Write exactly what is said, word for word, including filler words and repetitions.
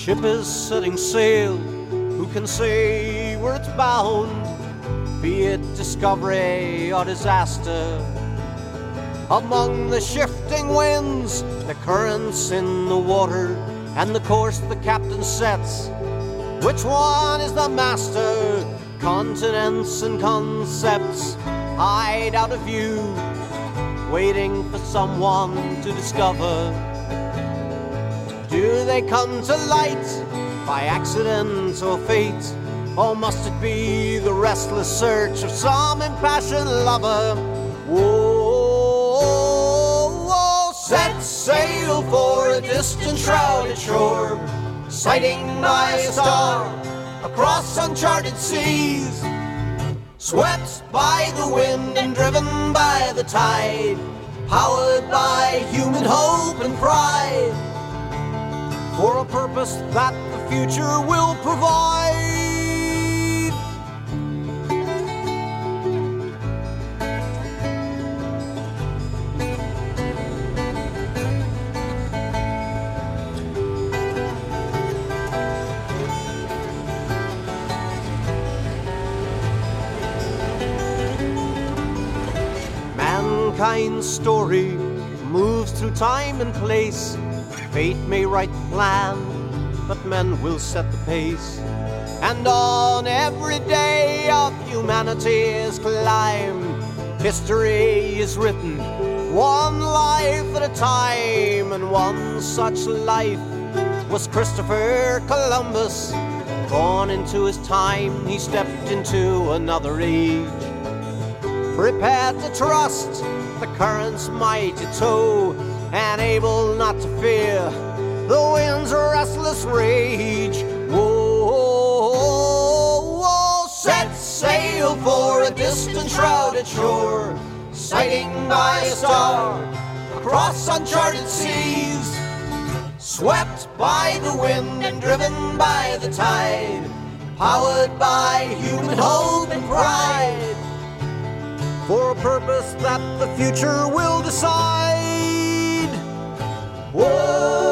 ship is setting sail, who can say where it's bound? Be it discovery or disaster. Among the shifting winds, the currents in the water, and the course the captain sets, which one is the master? Continents and concepts hide out of view, waiting for someone to discover. Do they come to light by accident or fate? Or must it be the restless search of some impassioned lover? Whoa, whoa, set sail for a distant shrouded shore, sighting by a star across uncharted seas, swept by the wind and driven by the tide, powered by human hope and pride, for a purpose that the future will provide. Mankind's story moves through time and place. Fate may write the plan, but men will set the pace. And on every day of humanity's climb, history is written, one life at a time. And one such life was Christopher Columbus. Born into his time, he stepped into another age, prepared to trust the current's mighty toe, and able not to fear the wind's restless rage. Whoa, whoa, set sail for a distant shrouded shore, sighting by a star across uncharted seas, swept by the wind and driven by the tide, powered by human hope and pride, for a purpose that the future will decide. Whoa!